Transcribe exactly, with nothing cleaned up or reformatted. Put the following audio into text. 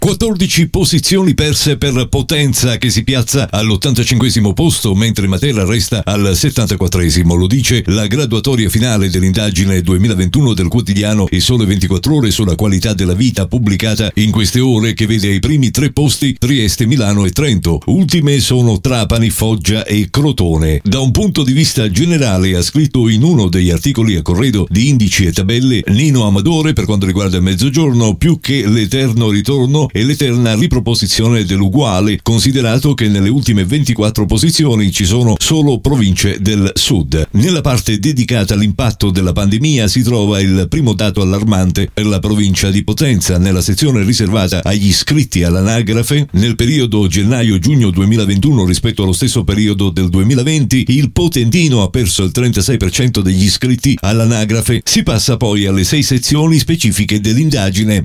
quattordici posizioni perse per Potenza, che si piazza all'ottantacinquesimo posto, mentre Matera resta al settantaquattresimo. Lo dice la graduatoria finale dell'indagine duemilaventuno del quotidiano Il Sole ventiquattro Ore sulla qualità della vita, pubblicata in queste ore, che vede ai primi tre posti Trieste, Milano e Trento. Ultime sono Trapani, Foggia e Crotone. Da un punto di vista generale, ha scritto in uno degli articoli a corredo di Indici e Tabelle Nino Amadore, per quanto riguarda il Mezzogiorno, più che l'eterno ritorno e l'eterna riproposizione dell'uguale, considerato che nelle ultime ventiquattro posizioni ci sono solo province del sud. Nella parte dedicata all'impatto della pandemia si trova il primo dato allarmante per la provincia di Potenza. Nella sezione riservata agli iscritti all'anagrafe, nel periodo gennaio-giugno duemilaventuno rispetto allo stesso periodo del duemilaventi, il Potentino ha perso il trentasei per cento degli iscritti all'anagrafe. Si passa poi alle sei sezioni specifiche dell'indagine.